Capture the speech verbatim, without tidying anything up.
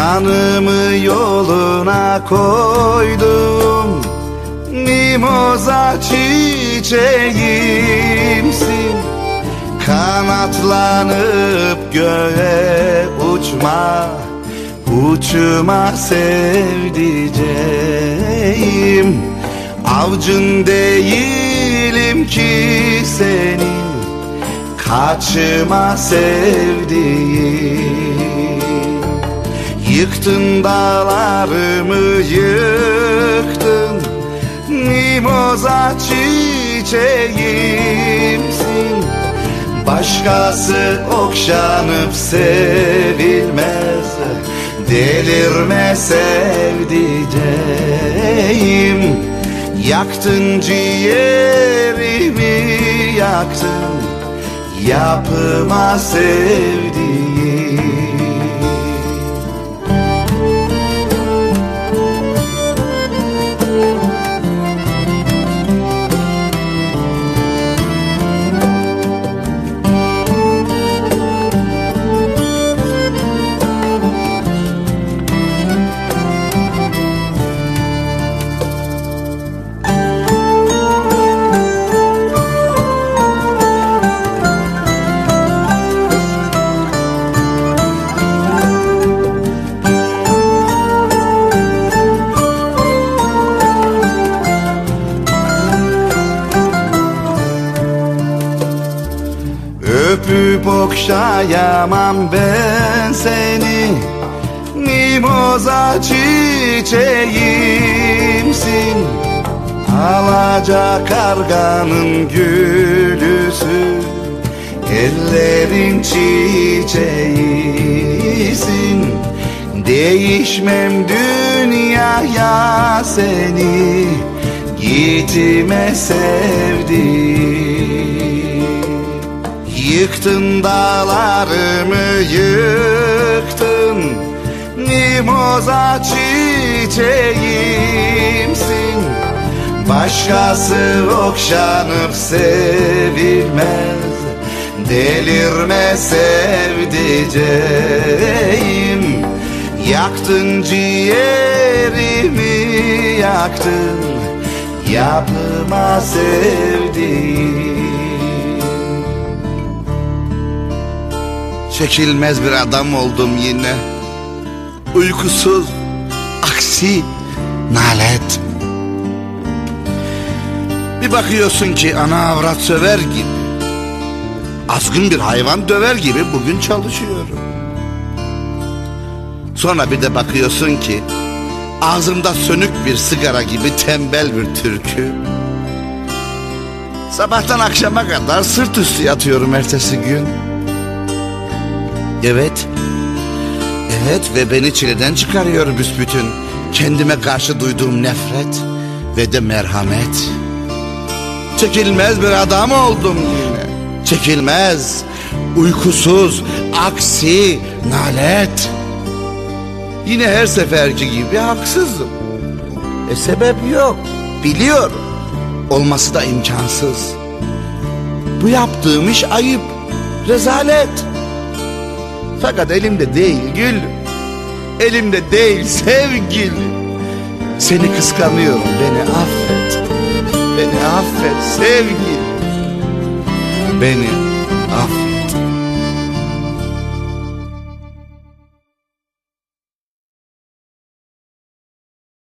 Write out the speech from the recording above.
Canımı yoluna koydum, mimoza çiçeğimsin. Kanatlanıp göğe uçma, uçma sevdiceğim. Avcın değilim ki senin, kaçma sevdiğim. Yıktın dağlarımı yıktın, mimoza çiçeğimsin. Başkası okşanıp sevilmez, delirme sevdiceğim. Yaktın ciğerimi yaktın, yapma sevdiğim. Öpüp okşayamam ben seni, mimoza çiçeğimsin. Alaca karganın gülüsü, ellerin çiçeğisin. Değişmem dünyaya seni, gitme sevdiğim. Yıktın dağlarımı yıktın, mimoza çiçeğimsin. Başkası okşanıp sevilmez, delirme sevdiceğim. Yaktın ciğerimi yaktın, yapma sevdiğim. Çekilmez bir adam oldum yine, uykusuz, aksi, nalet. Bir bakıyorsun ki ana avrat söver gibi, azgın bir hayvan döver gibi bugün çalışıyorum. Sonra bir de bakıyorsun ki ağzımda sönük bir sigara gibi tembel bir türkü. Sabahtan akşama kadar sırt üstü yatıyorum ertesi gün. Evet, evet ve beni çileden çıkarıyor büsbütün kendime karşı duyduğum nefret ve de merhamet. Çekilmez bir adam oldum yine, çekilmez, uykusuz, aksi, nalet. Yine her seferki gibi haksızım. E sebep yok, biliyorum. Olması da imkansız. Bu yaptığım iş ayıp, rezalet. Fakat elimde değil gül, elimde değil sevgilim. Seni kıskanıyorum, beni affet. Beni affet sevgilim, beni affet.